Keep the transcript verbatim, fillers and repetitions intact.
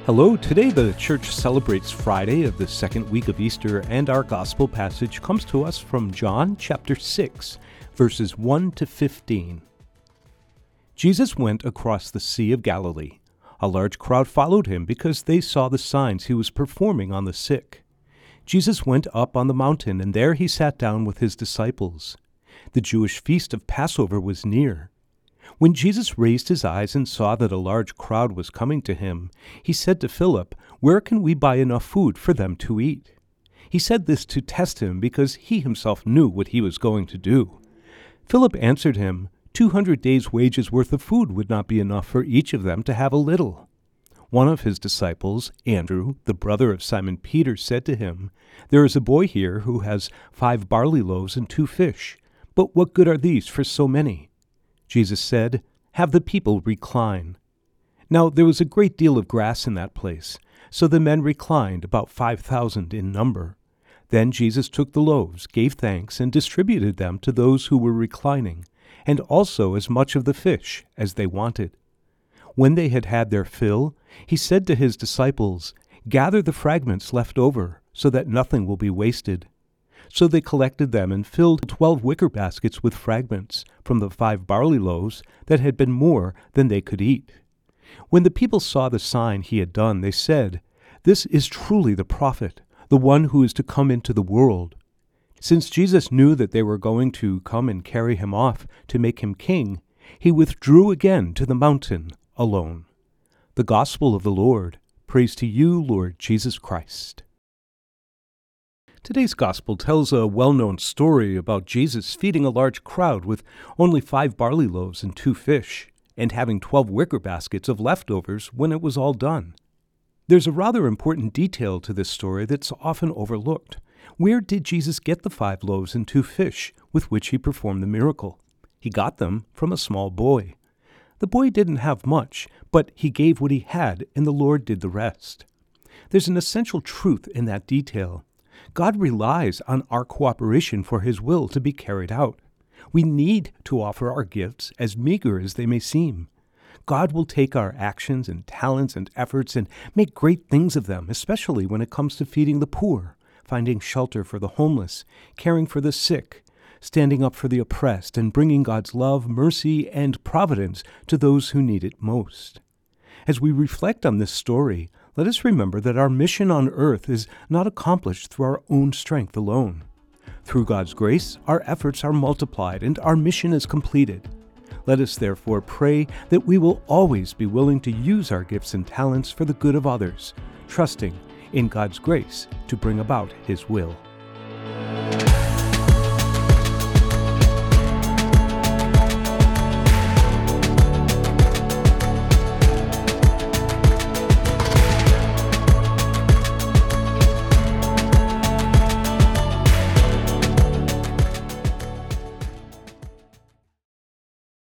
Hello, today the church celebrates Friday of the second week of Easter, and our gospel passage comes to us from John chapter six, verses one to fifteen. Jesus went across the Sea of Galilee. A large crowd followed him because they saw the signs he was performing on the sick. Jesus went up on the mountain, and there he sat down with his disciples. The Jewish feast of Passover was near. When Jesus raised his eyes and saw that a large crowd was coming to him, he said to Philip, "Where can we buy enough food for them to eat?" He said this to test him because he himself knew what he was going to do. Philip answered him, Two hundred days' wages worth of food would not be enough for each of them to have a little." One of his disciples, Andrew, the brother of Simon Peter, said to him, "There is a boy here who has five barley loaves and two fish, but what good are these for so many?" Jesus said, "Have the people recline." Now there was a great deal of grass in that place, so the men reclined, about five thousand in number. Then Jesus took the loaves, gave thanks, and distributed them to those who were reclining, and also as much of the fish as they wanted. When they had had their fill, he said to his disciples, "Gather the fragments left over, so that nothing will be wasted." So they collected them and filled twelve wicker baskets with fragments from the five barley loaves that had been more than they could eat. When the people saw the sign he had done, they said, "This is truly the prophet, the one who is to come into the world." Since Jesus knew that they were going to come and carry him off to make him king, he withdrew again to the mountain alone. The Gospel of the Lord. Praise to you, Lord Jesus Christ. Today's Gospel tells a well-known story about Jesus feeding a large crowd with only five barley loaves and two fish, and having twelve wicker baskets of leftovers when it was all done. There's a rather important detail to this story that's often overlooked. Where did Jesus get the five loaves and two fish with which he performed the miracle? He got them from a small boy. The boy didn't have much, but he gave what he had, and the Lord did the rest. There's an essential truth in that detail. God relies on our cooperation for his will to be carried out. We need to offer our gifts, as meager as they may seem. God will take our actions and talents and efforts and make great things of them, especially when it comes to feeding the poor, finding shelter for the homeless, caring for the sick, standing up for the oppressed, and bringing God's love, mercy, and providence to those who need it most. As we reflect on this story, let us remember that our mission on earth is not accomplished through our own strength alone. Through God's grace, our efforts are multiplied and our mission is completed. Let us therefore pray that we will always be willing to use our gifts and talents for the good of others, trusting in God's grace to bring about his will.